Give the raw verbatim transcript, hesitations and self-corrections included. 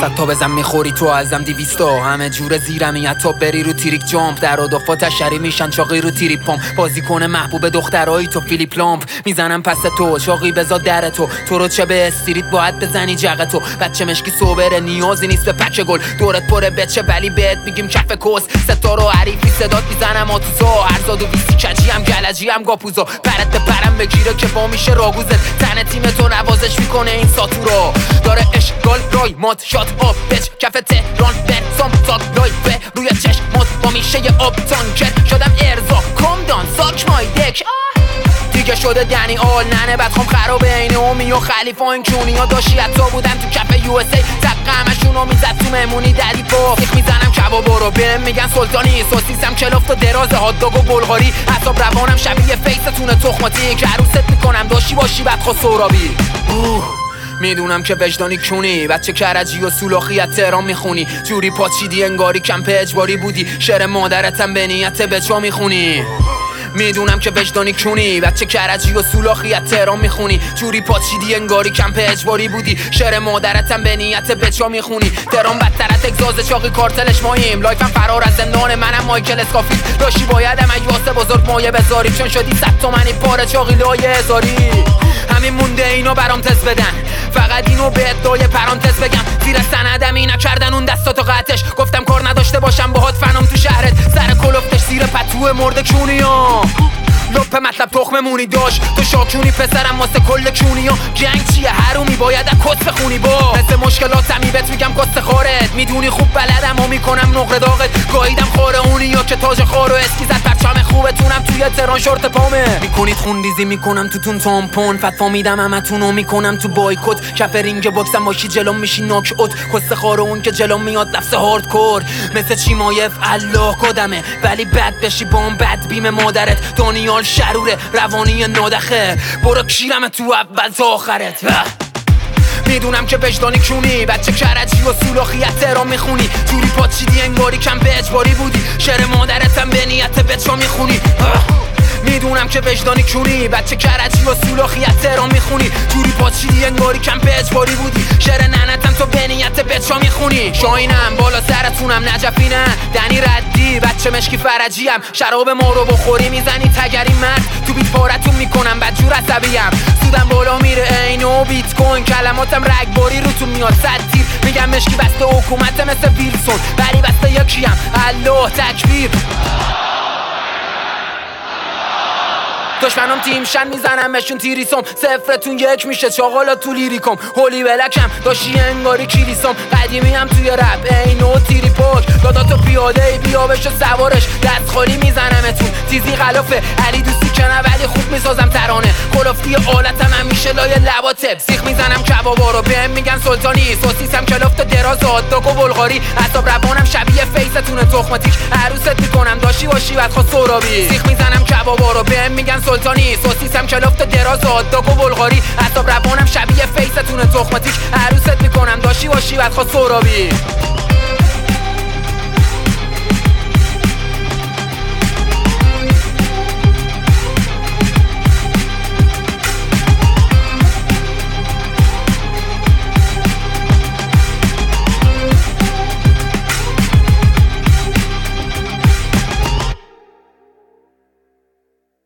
صد تا بزن میخوری تو ازم دیویستا، همه جور زیرمی حتی بری رو تریک جامپ، در و دفا تشری میشن چاقی رو تریپ پام، بازی کنه محبوب دخترایی تو فیلیپ لامپ، میزنم پس تو چاقی بزا در تو، تو رو چه به استریت باید بزنی جغ تو، بچه مشکی صبره نیازی نیست به پچه گل، دورت پره بچه ولی بهت میگیم کف کوس، ستا رو حریفی صدات میزنم آتوزا، ارزاد و ویسی کجی هم گلجی هم گاپوزا، پرت پرم بگیره که با میشه راگوزت، تن تیم تو نوازش میکنه این ساتورا، داره اشغال رای مات شات آب بچ کف تهران برسام تاک لایفه روی چشمات با میشه یه آب تانکر، شدم ارزا کمدان ساک مای دک دیگه شده دنی آل ننه بدخوام خرابه این اومی و خلیفه این کونی ها داشتی حتی بودن تو کف یو اس ای تق همشونو میزد تو مهمونی دلی پا سیخ میزنم کبابا رو بهم میگن سلطانی سوسیسم کلافت و دراز هات داگ و بلغاری حساب روانم شبیه فیستونه تخماتی که عروست میکنم داشتی باشی بدخوا سورابی میدونم که وجدانی کونی بچه کرجی و سولاخی از تهران میخونی جوری پاچیدی انگاری کمپ اجباری بودی شعر مادرتم به نیت بچا میخونی میدونم که وجدانی کونی بچه کرجی و سولاخی از تهران میخونی جوری پاچیدی انگاری کمپ اجباری بودی شعر مادرتم به نیت بچا میخونی تهران بدترت اگزاز چاقی کارتلش ماییم لایفم فرار از زندان منم مایکل اسکافی داشتی بایدم ایواسه بزرگ مایه بذاری چون شدی صد تومنی پاره چاقی لایه هزاری همین مونده اینو برام تست بدن فقط اینو به ادعای پرانتز بگم زیر سندم اینا کردن اون دستاتو قطش گفتم کار نداشته باشم باهات فنام تو شهرت سر کلفتش زیر پتو مرد کونیا لپ مطلب تخم مونی داشت تو شاکونی پسرم واسه کل کونیا جنگ چیه حرومی باید از کس بخونی با مثل مشکلاتمی بهت میگم کس خارت میدونی خوب بلدم و میکنم نقره داغت گاییدم خاره اونی یا که تاج خار و اسکی زد پرچم خوبتونم توی تهران شورت پامه میکنید خونریزی میکنم تو تون تامپون فتوا میدم همتونو میکنم تو بایکوت کف رینگ باکسم باشی جلوم میشی ناک اوت کس خار اون که جلوم میاد لفظ هاردکور مثل چیمایف الله قدمه ولی بد بشی بام بد بیم مادرت دانیال شروره روانی نادخه برو کیرم تو اول تا آخرت میدونم که وجدانی کونی بچه کرجی و سولاخی از تهران میخونی جوری پاچیدی انگاری کم به اجباری بودی شعر مادرتم به نیت بچا میخونی میدونم که وجدانی کونی بچه کرجی و سولاخی از تهران میخونی جوری پاچیدی انگاری کم به اجباری بودی شعر ننتم تو به نیت بچا میخونی شاینم بالا سرتونم نجفی نه دنی ردی بچه مشکی فرجیم شراب ما رو بخوری میزنی تگری مرد تو بیت پارتون میکنم بدجور عصبیم سودم بالا میره اینو بیت کوین کلماتم رگباری رو تو میاد صد تیر میگم مشکی بسته حکومت مثل ویلسون ولی بسته یکیم الله تکبیر دشمنم تیم شن میزنمشون تیریسم صفرتون یک میشه چاقالا تو لیریکم هولی بلکم داشتی انگاری کلیسم قدیمی هم توی رپ اینو تیری پاک داداتو پیاده بیا بشو سوارش دست خالی میزنمتون تیزی غلافه علی دوستی کنه ولی خوب میسازم ترانه خلافتی آلتم هم میشه لای لباتب سیخ میزنم کبابا رو بهم میگن سلطانی سوسیسم کلافت دراز هات داگ و بلغاری حساب روانم شبیه فیستونه تخماتیک عروست میکنم داشتی باشی بدخوا سورابی سیخ میزنم کبابا رو بهم میگن سلطانی سوسیسم کلافت دراز هات داگ و بلغاری حساب روانم شبیه فیستونه تخماتیک عروست میکنم داشتی باشی بدخوا سورابی